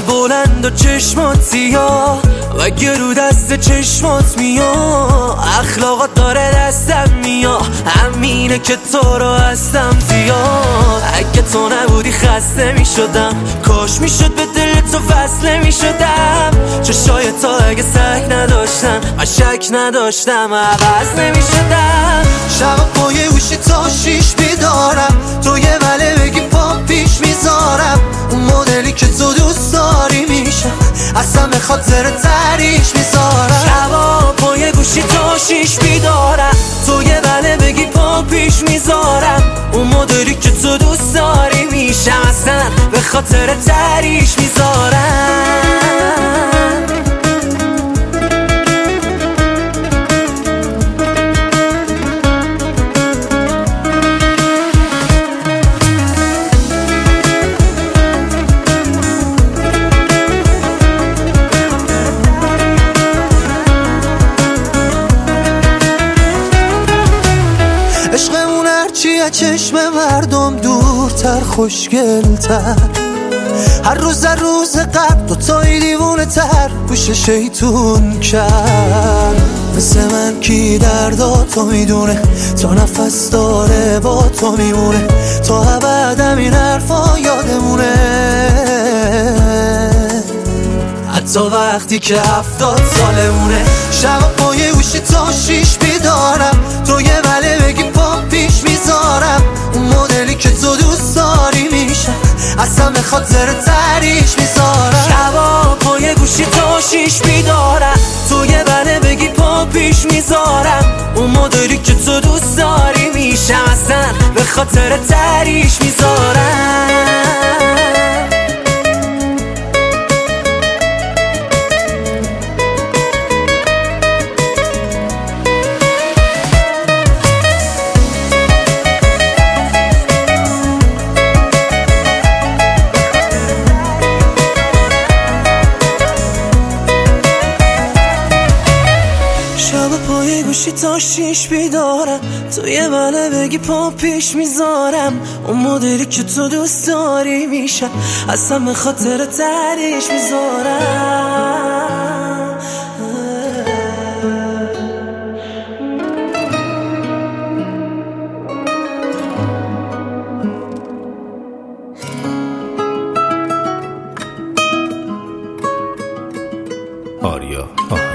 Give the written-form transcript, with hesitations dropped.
بلند و چشمات سیاه و گرو دست چشمات میاد، اخلاقات داره دستم میاد، همینه که تو رو هستم زیاد. اگه تو نبودی خسته میشدم، کاش میشد به دل تو فصله میشدم. چشای تا اگه سگ نداشتن و شک نداشتم عوض نمیشدم. شب پای گوشی تا 6 بیدارم، تو یه وله بگی پا پیش میذارم. اون مدلی که تو دوست داری میشم، اصلا به خاطر تعریش میذارم. شبا پای گوشی تا 6 بیدارم، تو یه وله بگی پا پیش میذارم. اون مدلی که تو دوست داری میشم، اصلا به خاطر تعریش میذارم. عشقمون هرچی از چشم مردم دورتر خوشگلتر، هر روز قبل دوتایی دیوونه تر گوش شیطون کرد. مثل من کی دردا تو میدونه، تا نفس داره با تو میمونه، تا ابد این حرفا یادمونه. حتی وقتی که 70 سالمونه. شب پای گوشی تا 6 بیدارم، تو یه وله بگی پا پیش میذارم. اون مدلی که تو دوست داری میشم، اصلا به خاطر تعریش میذارم. شبا پای گوشی تا 6 بیدارم، تو یه وله بگی پا پیش میذارم. اون مدلی که تو دوست داری میشم، اصلا به خاطر تعریش میذارم. شب پای گوشی تا 6 بیدارم، تو یه وله بگی پا پیش میذارم. اون مدلی که تو دوست داری میشم، اصلا به خاطر تعریش میذارم. آریا